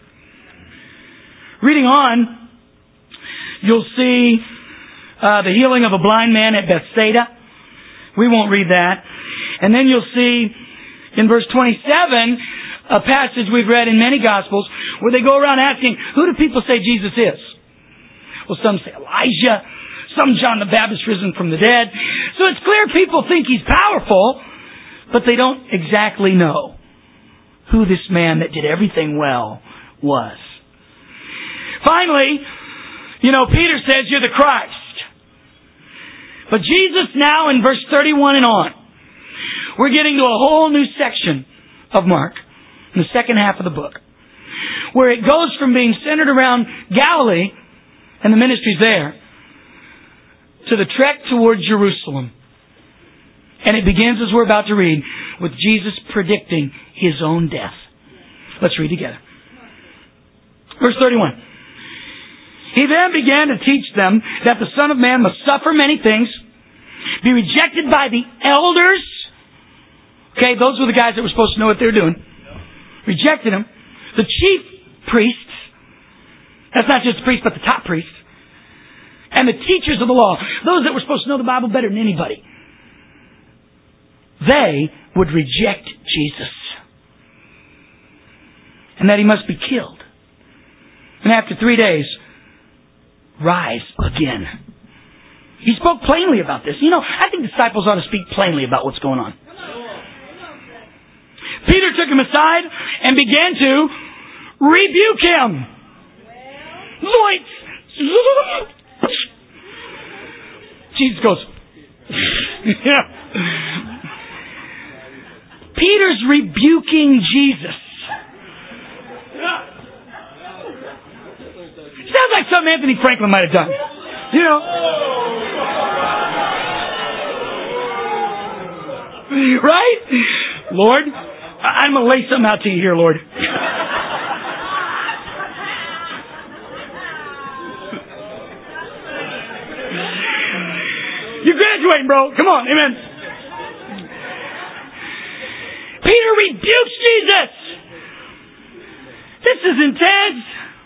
Reading on, you'll see uh, the healing of a blind man at Bethsaida. We won't read that. And then you'll see in verse twenty-seven, a passage we've read in many Gospels, where they go around asking, who do people say Jesus is? Well, some say Elijah. some John the Baptist risen from the dead. So it's clear people think he's powerful, but they don't exactly know who this man that did everything well was. Finally, you know, Peter says, you're the Christ. But Jesus now in verse thirty-one and on, we're getting to a whole new section of Mark, in the second half of the book, where it goes from being centered around Galilee and the ministries there to the trek toward Jerusalem. And it begins, as we're about to read, with Jesus predicting His own death. Let's read together. Verse thirty-one. He then began to teach them that the Son of Man must suffer many things, be rejected by the elders. Okay, those were the guys that were supposed to know what they were doing. Rejected Him. The chief priests. That's not just the priests, but the top priests. And the teachers of the law. Those that were supposed to know the Bible better than anybody. They would reject Jesus. And that He must be killed. And after three days, rise again. He spoke plainly about this. You know, I think disciples ought to speak plainly about what's going on. Peter took him aside and began to rebuke him. Zoinks! Jesus goes, yeah. Peter's rebuking Jesus. Sounds like something Anthony Franklin might have done. You know? Right? Lord, I'm going to lay something out to you here, Lord. You're graduating, bro. Come on. Amen. Peter rebukes Jesus. This is intense.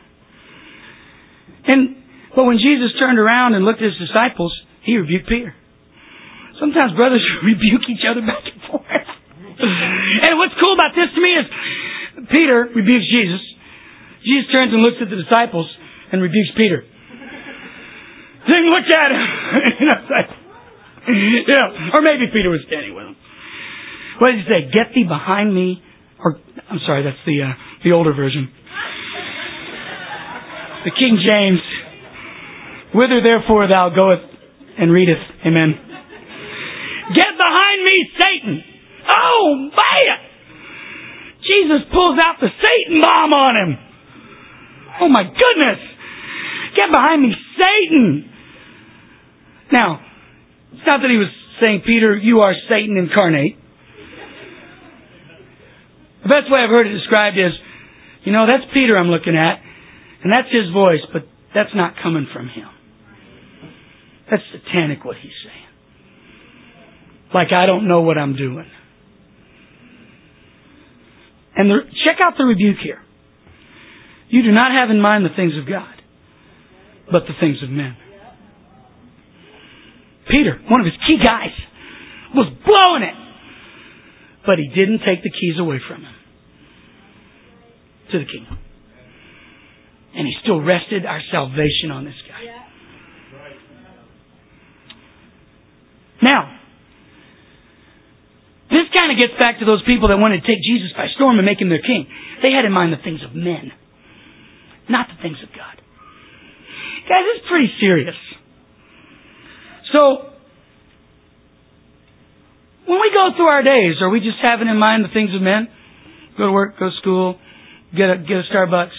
And but when Jesus turned around and looked at His disciples, He rebuked Peter. Sometimes brothers rebuke each other back and forth. And what's cool about this to me is Peter rebukes Jesus. Jesus turns and looks at the disciples and rebukes Peter. Then look at him. You know, like, you know, or maybe Peter was standing with him. What did He say? Get thee behind me. Or I'm sorry, that's the uh, the older version. The King James. Whither therefore thou goest and readeth. Amen. Get behind me, Satan. Oh, man! Jesus pulls out the Satan bomb on him. Oh my goodness! Get behind me, Satan! Now, it's not that He was saying, Peter, you are Satan incarnate. The best way I've heard it described is, you know, that's Peter I'm looking at, and that's his voice, but that's not coming from him. That's satanic what he's saying. Like I don't know what I'm doing. And the, check out the rebuke here. You do not have in mind the things of God, but the things of men. Peter, one of his key guys, was blowing it. But he didn't take the keys away from him to the kingdom. And He still rested our salvation on this guy. Now, this kind of gets back to those people that wanted to take Jesus by storm and make Him their king. They had in mind the things of men, not the things of God. Guys, this is pretty serious. So, when we go through our days, are we just having in mind the things of men? Go to work, go to school, get a, get a Starbucks.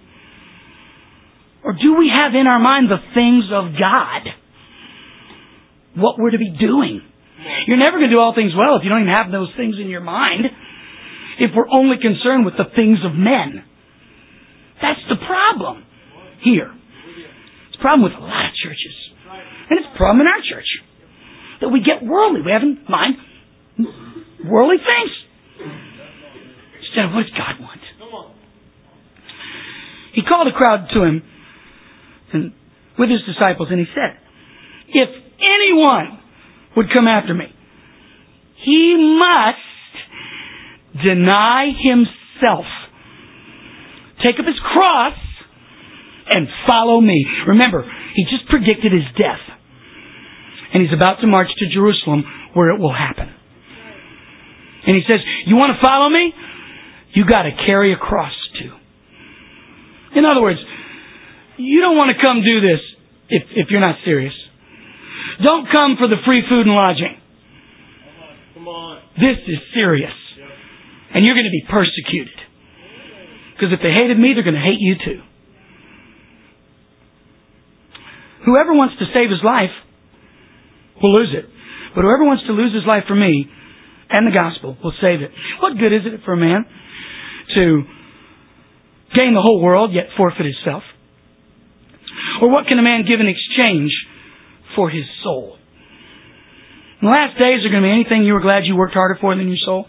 Or do we have in our mind the things of God? What we're to be doing. You're never going to do all things well if you don't even have those things in your mind. If we're only concerned with the things of men. That's the problem here. It's a problem with a lot of churches. And it's a problem in our church. That we get worldly. We have in mind worldly things. Instead of what does God want? He called a crowd to Him and with His disciples, and He said, if anyone would come after me, he must deny himself, take up his cross, and follow me. Remember, He just predicted His death. And He's about to march to Jerusalem where it will happen. And He says, you want to follow me? You got to carry a cross too. In other words, you don't want to come do this if, if you're not serious. Don't come for the free food and lodging. Come on. This is serious. Yep. And you're going to be persecuted. Because if they hated me, they're going to hate you too. Whoever wants to save his life will lose it. But whoever wants to lose his life for me and the gospel will save it. What good is it for a man to gain the whole world yet forfeit himself? Or what can a man give in exchange for his soul? In the last days, are going to be anything you were glad you worked harder for than your soul?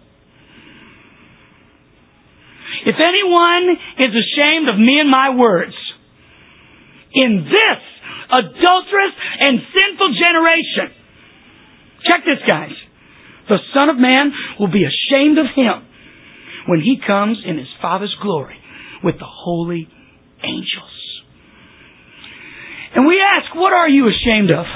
If anyone is ashamed of me and my words in this adulterous and sinful generation, check this, guys. The Son of Man will be ashamed of him when He comes in His Father's glory with the holy angels. And we ask, what are you ashamed of?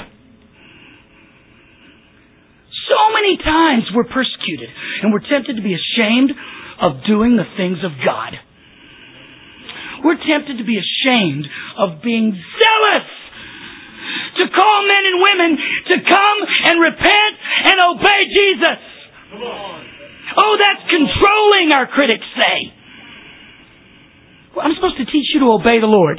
So many times we're persecuted and we're tempted to be ashamed of doing the things of God. We're tempted to be ashamed of being zealous to call men and women to come and repent and obey Jesus. Come on. Oh, that's controlling, our critics say. Well, I'm supposed to teach you to obey the Lord.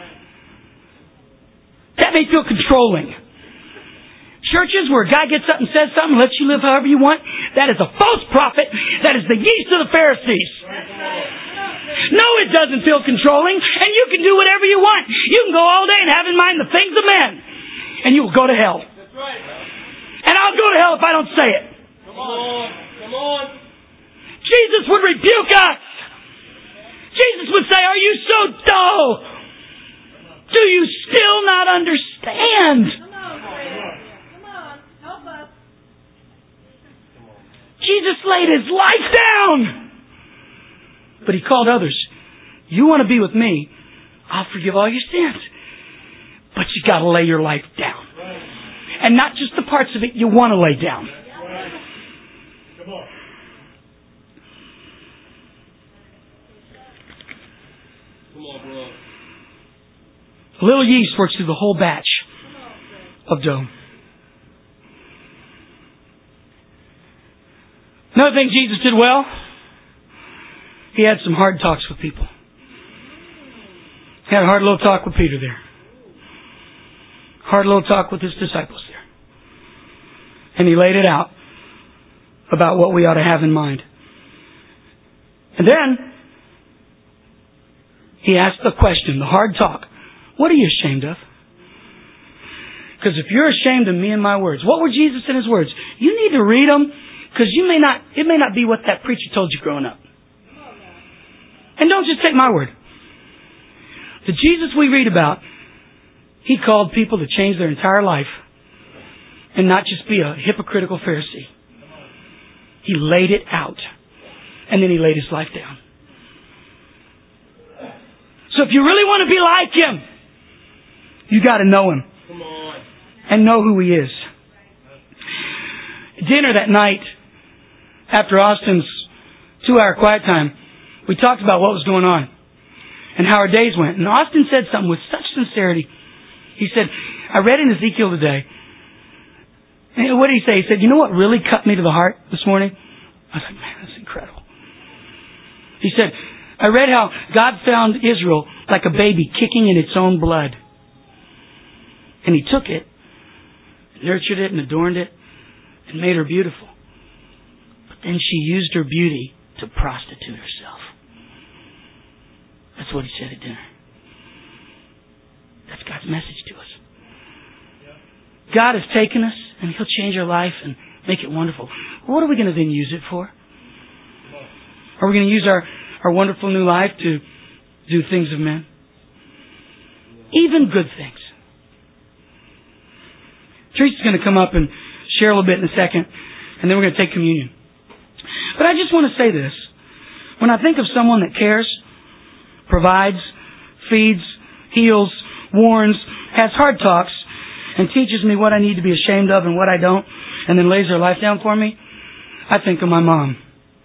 That may feel controlling. Churches where a guy gets up and says something and lets you live however you want, that is a false prophet. That is the yeast of the Pharisees. No, it doesn't feel controlling, and you can do whatever you want. You can go all day and have in mind the things of men, and you will go to hell. That's right. And I'll go to hell if I don't say it. Come on. Come on. Jesus would rebuke us. Jesus would say, are you so dull? Do you still not understand? Come on, come on, help us. Jesus laid His life down. But He called others. You want to be with me, I'll forgive all your sins. But you got to lay your life down. And not just the parts of it you want to lay down. Come on. Come on, bro. A little yeast works through the whole batch of dough. Another thing Jesus did well, He had some hard talks with people. He had a hard little talk with Peter there. Hard little talk with His disciples there. And He laid it out about what we ought to have in mind. And then He asked the question, the hard talk. What are you ashamed of? Because if you're ashamed of me and my words, what were Jesus in His words? You need to read them, because you may not, it may not be what that preacher told you growing up. And don't just take my word. The Jesus we read about, He called people to change their entire life and not just be a hypocritical Pharisee. He laid it out. And then He laid His life down. So if you really want to be like Him, you got to know Him. Come on. And know who He is. Dinner that night, after Austin's two-hour quiet time, we talked about what was going on and how our days went. And Austin said something with such sincerity. He said, I read in Ezekiel today. And what did he say? He said, you know what really cut me to the heart this morning? I was like, man, that's incredible. He said, I read how God found Israel like a baby kicking in its own blood. And He took it, nurtured it and adorned it, and made her beautiful. But then she used her beauty to prostitute herself. That's what He said at dinner. That's God's message to us. God has taken us and He'll change our life and make it wonderful. What are we going to then use it for? Are we going to use our, our wonderful new life to do things of men? Even good things. Teresa's going to come up and share a little bit in a second, and then we're going to take communion. But I just want to say this. When I think of someone that cares, provides, feeds, heals, warns, has hard talks, and teaches me what I need to be ashamed of and what I don't, and then lays her life down for me, I think of my mom.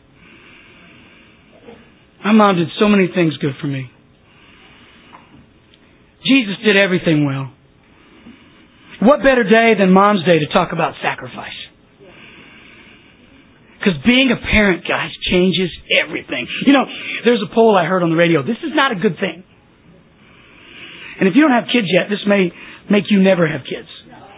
My mom did so many things good for me. Jesus did everything well. What better day than Mom's Day to talk about sacrifice? Because being a parent, guys, changes everything. You know, there's a poll I heard on the radio. This is not a good thing. And if you don't have kids yet, this may make you never have kids.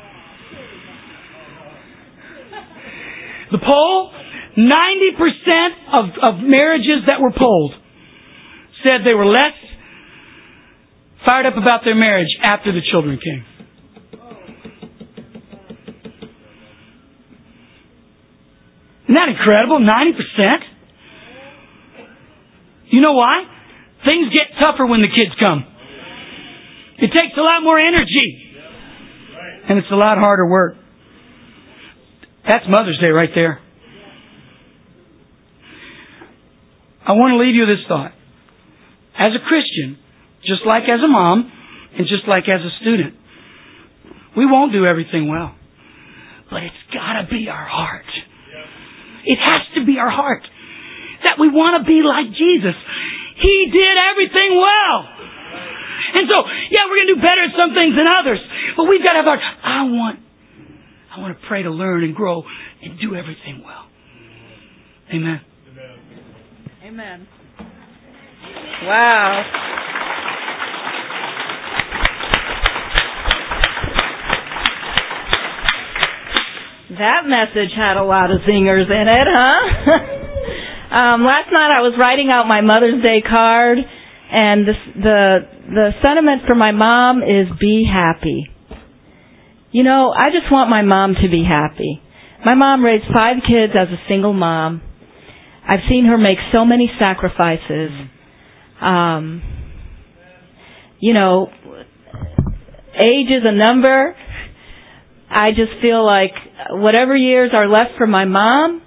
The poll, ninety percent of, of marriages that were polled said they were less fired up about their marriage after the children came. Isn't that incredible? ninety percent? You know why? Things get tougher when the kids come. It takes a lot more energy. And it's a lot harder work. That's Mother's Day right there. I want to leave you with this thought. As a Christian, just like as a mom, and just like as a student, we won't do everything well. But it's got to be our heart. It has to be our heart. That we want to be like Jesus. He did everything well. And so, yeah, we're going to do better at some things than others. But we've got to have our... I want, I want to pray to learn and grow and do everything well. Amen. Amen. Wow. That message had a lot of zingers in it, huh? um, last night I was writing out my Mother's Day card, and the, the the sentiment for my mom is be happy. You know, I just want my mom to be happy. My mom raised five kids as a single mom. I've seen her make so many sacrifices. Um, you know, age is a number. I just feel like whatever years are left for my mom,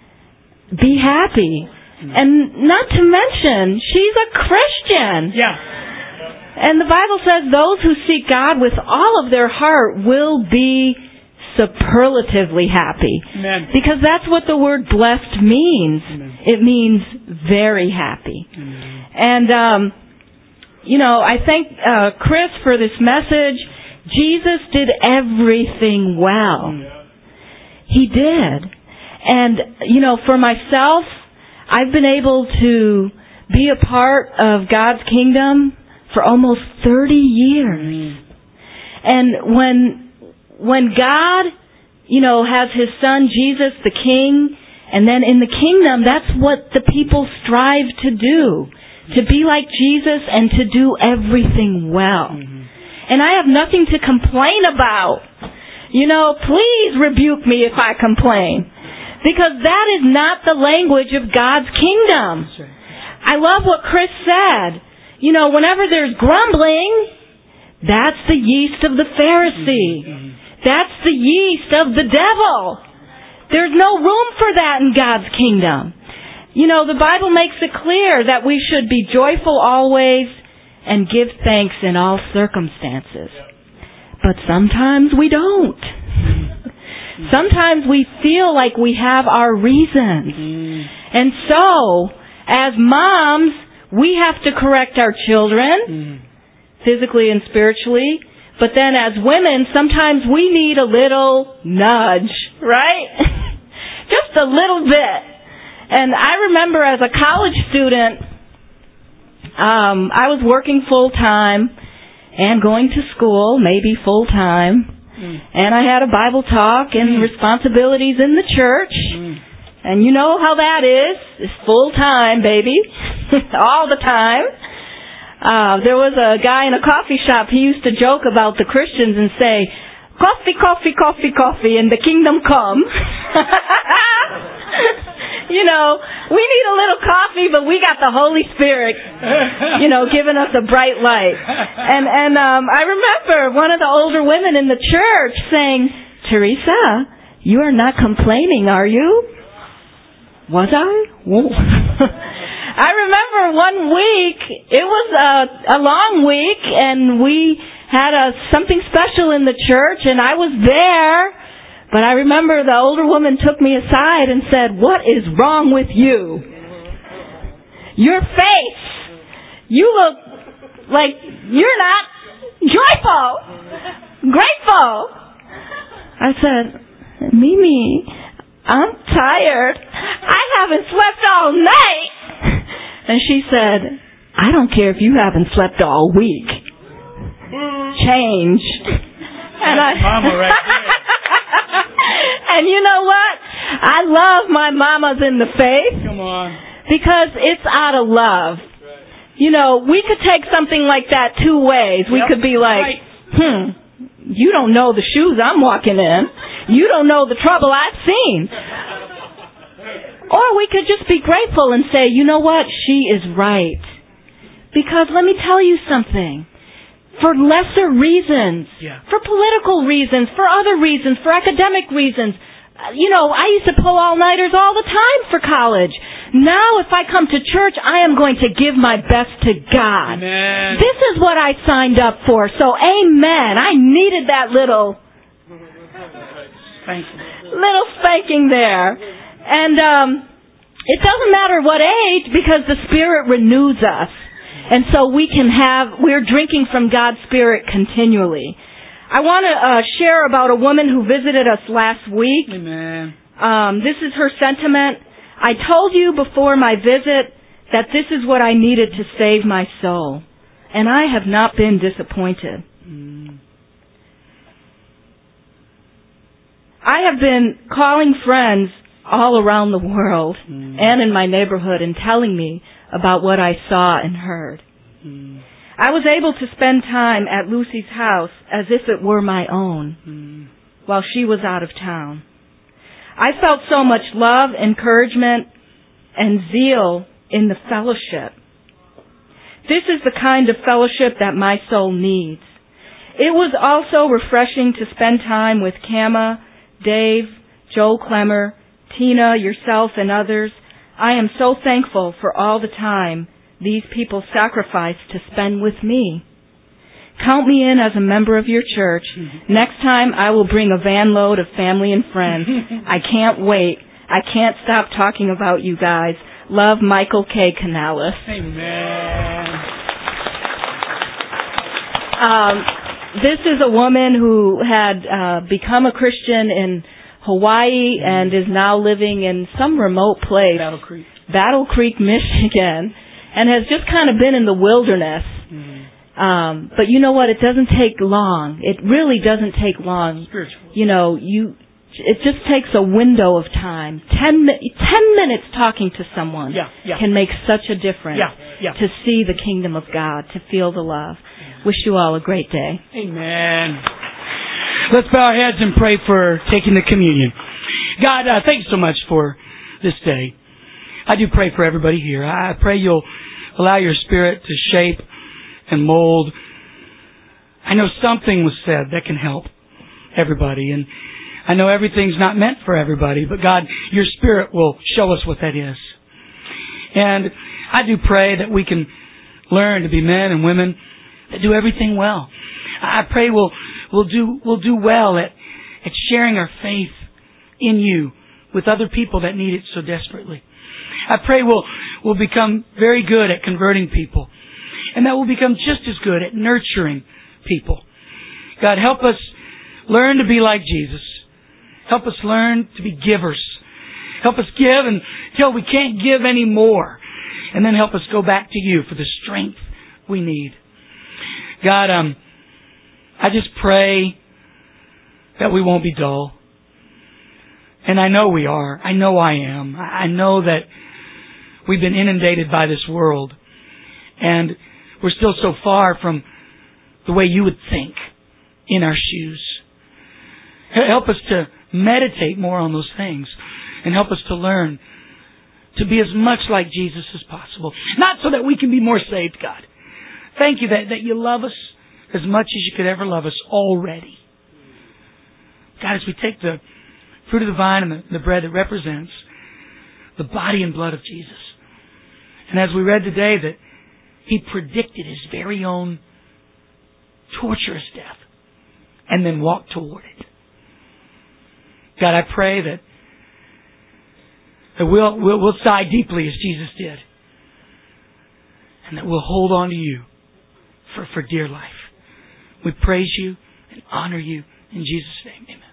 be happy. And not to mention, she's a Christian. Yeah. And the Bible says those who seek God with all of their heart will be superlatively happy. Amen. Because that's what the word blessed means. Amen. It means very happy. Amen. And, um, you know, I thank uh, Chris for this message. Jesus did everything well. He did. And, you know, for myself, I've been able to be a part of God's kingdom for almost thirty years. And when when God, you know, has His Son, Jesus, the King, and then in the kingdom, that's what the people strive to do. To be like Jesus and to do everything well. And I have nothing to complain about. You know, please rebuke me if I complain. Because that is not the language of God's kingdom. I love what Chris said. You know, whenever there's grumbling, that's the yeast of the Pharisee. That's the yeast of the devil. There's no room for that in God's kingdom. You know, the Bible makes it clear that we should be joyful always and give thanks in all circumstances. But sometimes we don't. Sometimes we feel like we have our reasons. And so, as moms, we have to correct our children, physically and spiritually. But then as women, sometimes we need a little nudge, right? Just a little bit. And I remember as a college student, um, I was working full time and going to school, maybe full time. Mm. And I had a Bible talk and mm. responsibilities in the church. Mm. And you know how that is. It's full time, baby. All the time. Uh, there was a guy in a coffee shop. He used to joke about the Christians and say, coffee, coffee, coffee, coffee, and the kingdom come. You know, we need a little coffee, but we got the Holy Spirit, you know, giving us a bright light. And and um, I remember one of the older women in the church saying, Teresa, you are not complaining, are you? Was I? I remember one week, it was a, a long week, and we had a, something special in the church, and I was there. But I remember the older woman took me aside and said, "What is wrong with you? Your face. You look like you're not joyful, grateful." I said, "Mimi, I'm tired. I haven't slept all night." And she said, "I don't care if you haven't slept all week. Change." And I, Mama right there. and you know what? I love my mamas in the faith. Come on. Because it's out of love. You know, we could take something like that two ways. We Yep. could be like, Right. hmm, you don't know the shoes I'm walking in. You don't know the trouble I've seen. Or we could just be grateful and say, you know what? She is right. Because let me tell you something. For lesser reasons, Yeah. for political reasons, for other reasons, for academic reasons. uh, You know, I used to pull all-nighters all the time for college. Now if I come to church, I am going to give my best to God. Amen. This is what I signed up for. So amen. I needed that little, Thank you. little spanking there. And um, it doesn't matter what age because the Spirit renews us. And so we can have, we're drinking from God's Spirit continually. I want to uh, share about a woman who visited us last week. Amen. Um, this is her sentiment. I told you before my visit that this is what I needed to save my soul. And I have not been disappointed. Mm. I have been calling friends all around the world Mm. and in my neighborhood and telling me about what I saw and heard. Mm. I was able to spend time at Lucy's house as if it were my own Mm. while she was out of town. I felt so much love, encouragement, and zeal in the fellowship. This is the kind of fellowship that my soul needs. It was also refreshing to spend time with Kama, Dave, Joel Clemmer, Tina, yourself, and others. I am so thankful for all the time these people sacrificed to spend with me. Count me in as a member of your church. Next time I will bring a van load of family and friends. I can't wait. I can't stop talking about you guys. Love, Michael K. Canales. Amen. Um, this is a woman who had uh, become a Christian in Hawaii and is now living in some remote place, Battle Creek. Battle Creek, Michigan, and has just kind of been in the wilderness. Mm. Um, but you know what? It doesn't take long. It really doesn't take long. Spiritual. You know, you. It just takes a window of time. Ten, mi- ten minutes talking to someone Yeah, yeah. can make such a difference Yeah, yeah. to see the kingdom of God, to feel the love. Wish you all a great day. Amen. Let's bow our heads and pray for taking the communion. God, uh, thanks so much for this day. I do pray for everybody here. I pray you'll allow your Spirit to shape and mold. I know something was said that can help everybody, and I know everything's not meant for everybody, but God, your Spirit will show us what that is. And I do pray that we can learn to be men and women that do everything well. I pray we'll we'll do we'll do well at at sharing our faith in you with other people that need it so desperately. I pray we'll we'll become very good at converting people, and that we'll become just as good at nurturing people. God, help us learn to be like Jesus. Help us learn to be givers. Help us give until we can't give anymore. And then help us go back to you for the strength we need. God, um, I just pray that we won't be dull. And I know we are. I know I am. I know that we've been inundated by this world. And we're still so far from the way you would think in our shoes. Help us to meditate more on those things, and help us to learn to be as much like Jesus as possible. Not so that we can be more saved, God. Thank you that, that you love us as much as you could ever love us already. God, as we take the fruit of the vine and the, the bread that represents the body and blood of Jesus, and as we read today that He predicted His very own torturous death, and then walk toward it. God, I pray that, that we'll, we'll, we'll sigh deeply as Jesus did, and that we'll hold on to You for, for dear life. We praise You and honor You in Jesus' name. Amen.